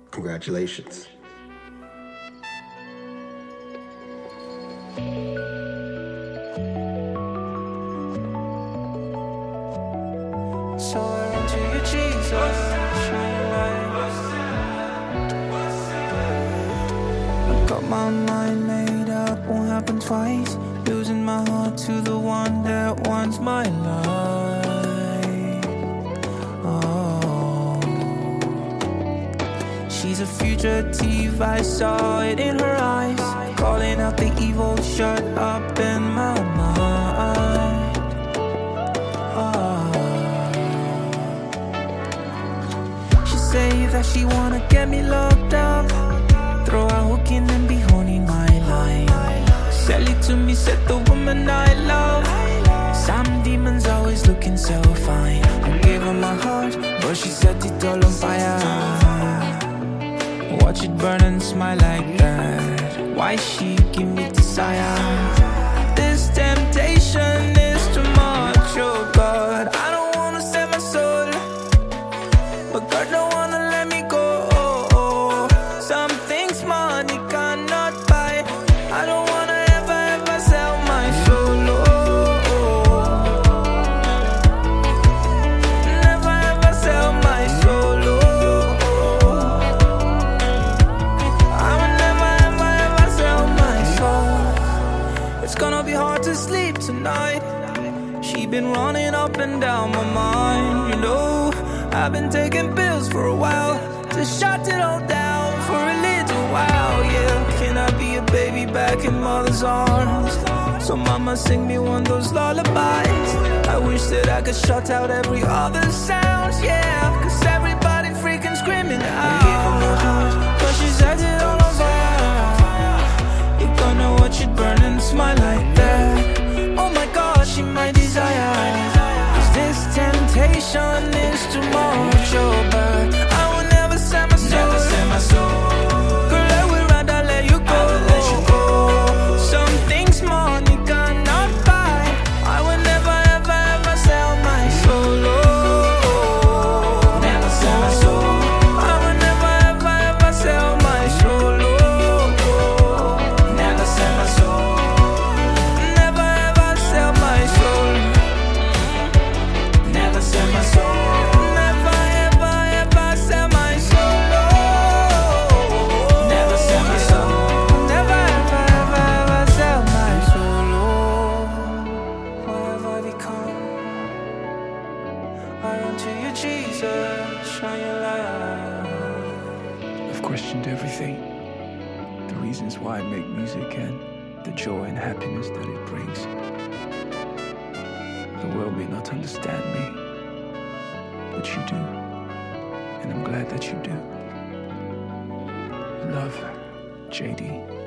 Congratulations. So I run to you, Jesus, shine your light. I got my mind made up, won't happen twice. Losing my heart to the one that wants my life. Oh, she's a fugitive, I saw it in her eyes. Calling out the evil, shut up in my mind. Oh, she say that she wanna get me locked up, throw a hook in and be honing my line. Sell it to me, said the woman I love. Some demons always looking so fine. I gave her my heart, but she set it all on fire. Watch it burn and smile like that. Why she give me desire? This temptation is too much, oh God. I don't wanna sell my soul, but God don't wanna let me go. Some things money cannot buy. I don't wanna ever sell my soul. Never ever sell my soul. I will never ever sell my soul. It's gonna be hard to sleep tonight. She been running up and down my mind, you know. I've been taking pills for a while to shut it all down for a little while, yeah. Can I be a baby back in mother's arms? So mama sing me one of those lullabies. I wish that I could shut out every other sound, yeah. Cause everybody freaking screaming out. I gave her my heart, but she set it all on fire. You're gonna watch it burn and smile like that. Oh my God, she my desire. Cause this temptation is too much, oh, but I will never sell my soul. Never sell my soul. Girl, I would rather let you go. Some things money cannot buy. I will never ever sell my soul. Never sell my soul. I will never ever sell my soul. Never sell my soul. Never ever sell my soul. Never sell my soul. Never ever sell my soul. Never sell my soul. Never ever sell my soul. What have I become? I run to you, Jesus, shine your light. I've questioned everything, the reasons why I make music and the joy and happiness that it brings. The world may not understand me, but you do, and I'm glad that you do. Love, JD.